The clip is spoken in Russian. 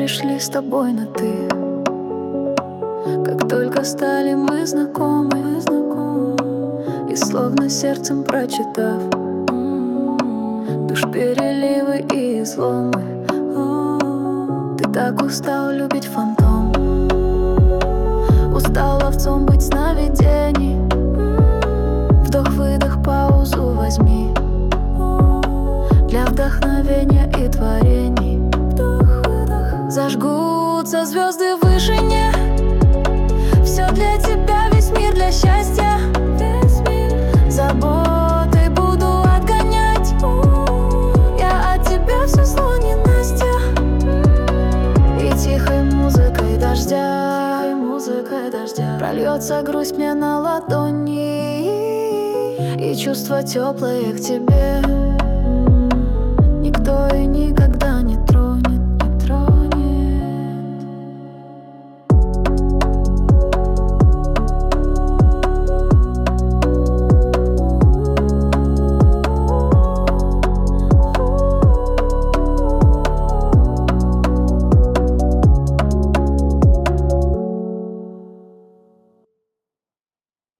перешли с тобой на «ты», как только стали мы знакомы, и словно сердцем прочитав душ переливы и изломы. Ты так устал любить фантом, устал ловцом быть сновидений. Вдох-выдох, паузу возьми для вдохновения и творений. Зажгутся звезды в вышине, все для тебя, весь мир для счастья. Заботой буду отгонять, я от тебя все зло ненастья. И тихой музыкой дождя, прольется грусть мне на ладони, и чувства теплые к тебе никто и никогда не